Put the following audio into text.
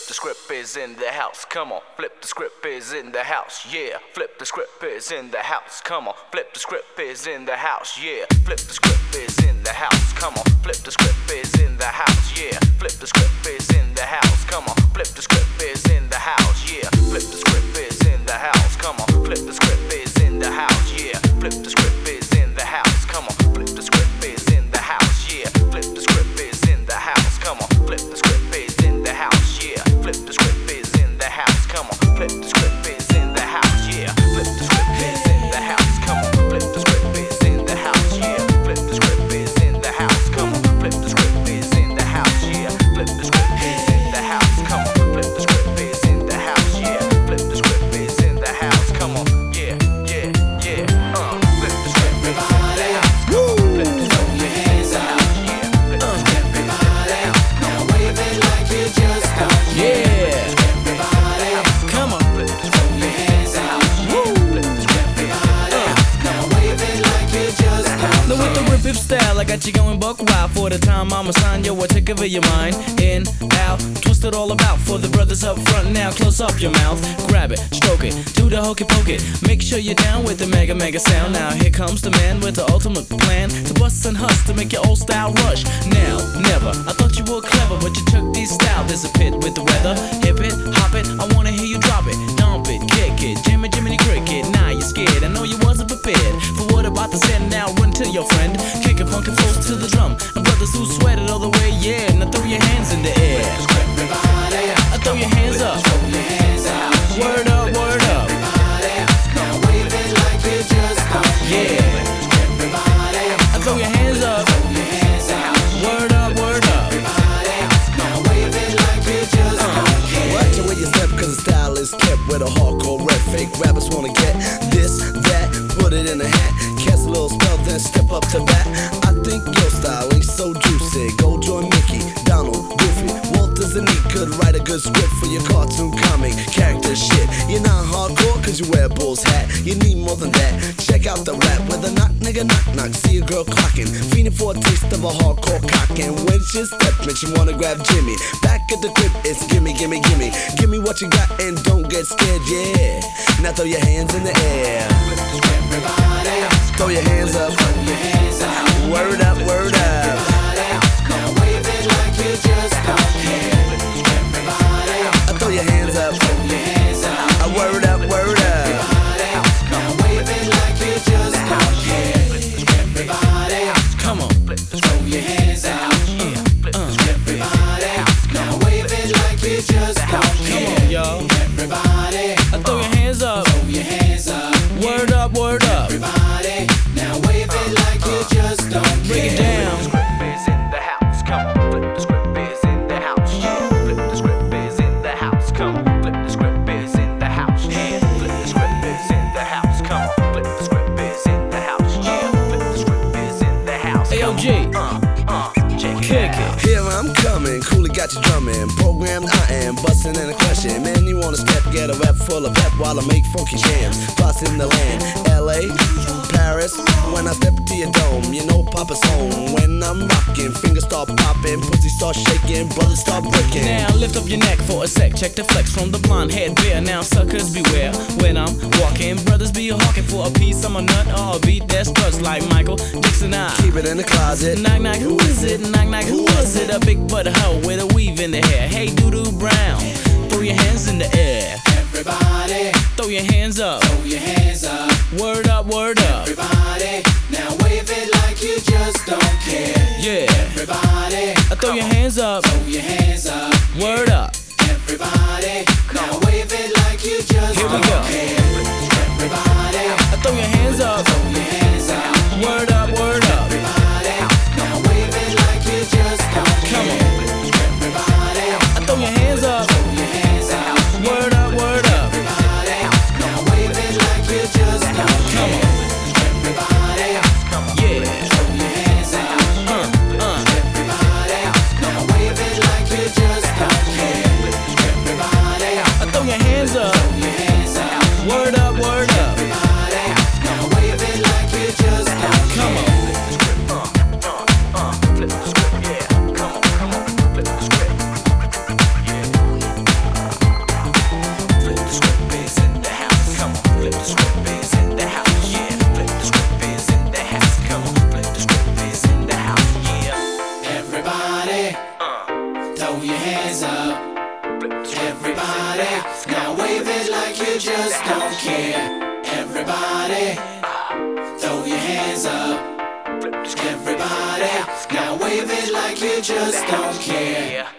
the script is in the house. Come on, flip the script is in the house. Yeah, flip the script is in the house. Come on, flip the script is in the house. Yeah, flip the script is in the house. Come on, flip the script is in the house. Yeah, flip the script is in the house. Come on, flip the script is in the house. Yeah, flip the script is in the house. Come on, flip the script is in the house. Yeah, flip the script is in the house. Come on, flip the script is in the house. Yeah, flip the script is in the house. Come on, flip the script is in the house. Yeah, flip the script is in the house. Come on, flip the script is in the house. Yeah, flip the script is in the house. Come on, flip the script is in the house. Yeah, flip the script is in the house. Come on, flip the script is in the house. Yeah, flip the script is in the house. Come on, flip the script is in the house. Yeah, flip the script is in the house. Come on, yeah, yeah, yeah. Flip the script is in the house. Woo! Flip the script is in the house. Yeah, flip the script is in the house. Now wave it like you just got. Yeah. Come on, flip the script is in the house. Woo! Flip the script is in the house. Now wave it like you just got. Now with the rip style, I got you going buck wild. For the time I'ma sign yo, I take over your mind. In, out, twist it all about. For the brothers up front now, close up your mouth. Grab it, stroke it, do the hokey poke it. Make sure you're down with the mega sound. Now here comes the man with the ultimate plan to bust and hust to make your old style rush. Now, never, I thought you were clever, but you took these style. There's a pit with the weather. Hip it, hop it, I wanna hear you drop it. Dump it, kick it, Jimmy Cricket. Now you're scared, I know you wasn't prepared for what about to say. Now run to your friend, kick it funky flows to the drum. And brothers who sweat it all the way, yeah. Now throw your hands in the air. I throw your hands up. Word up, word up. Now wave it like you just got. Yeah. I throw your hands up. Word up, word up. Now wave it like you just got. Watch the way you step, cause the style is kept with a hardcore rap. Fake rappers wanna get this, that, put it in a hat. Cast a little spell, then step up to bat. I think your style ain't so juicy. Go join Mickey, Donald, Goofy, Walter Zanique could write a good script for your cartoon comic character shit. You're not hardcore cause you wear a bull's hat. You need more than that. Check out the rap with a knock, nigga, knock. See a girl clocking, feeding for a taste of a hardcore cocking. When she steppin', she wanna grab Jimmy. Back at the crib, it's gimme. Give me what you got and don't get scared, yeah. Now throw your hands in the air. Throw your hands up. Word up, word up. Now wave it like you just got. I throw your hands up. Word up, word up. Now wave it like you just got. Come on. Throw your hands out. Everybody. Now wave it like you just got. Come on, y'all. Everybody. I throw your hands up. Throw your hands up. Word up, word up. Everybody. Now wave it like you just don't Break it care. down. Flip the script is in the house. Come on, flip the script is in the house. Yeah, flip the script is in the house. Come on, flip the script is in the house. Yeah, flip the script is in the house. Come on, flip the script is in the house. Yeah, flip the script is in the house. Hey, yo, G. Check Kick it out. it. Here I'm coming, coolly got you drumming. Programmed I am, busting and a crushing. Man, you wanna step, get a rap full of pep while I make funky jams. Bossing the land, LA, Paris. When I step into your dome, you know Papa's home. When I'm rocking, fingers start popping, pussy start shaking, brothers start breaking. Now lift up your neck for a sec. Check the flex from the blonde head bear. Now suckers beware when I'm walking. Brothers be hawking for a piece of my nut or a beat that struts like Michael Dixon. I Keep it in the closet. knock knock, who is it? Knock knock, who was it? A big butt hoe with a weave in the hair. Hey, doo-doo brown, throw your hands in the air. Everybody. Throw your hands up. Throw your hands up. Word up, word up. Everybody. Now wave it like you just don't care. Yeah. Everybody. I throw your hands up. Throw your hands up. Word up. Everybody. Now wave it like you just Here we don't go. care. Everybody. I throw your hands up. Throw your hands up. Word up, word up. Everybody. Now wave it like you just don't care. Come on. Everybody. I throw your hands up. Throw your hands up. Word up, word up. Everybody. Now wave it like you just don't care. Come on. Everybody. Yeah. Throw your hands up. Everybody. Now wave it like you just don't care. Everybody, now wave it like you just don't care. Everybody, throw your hands up. Everybody, now wave it like you just don't care.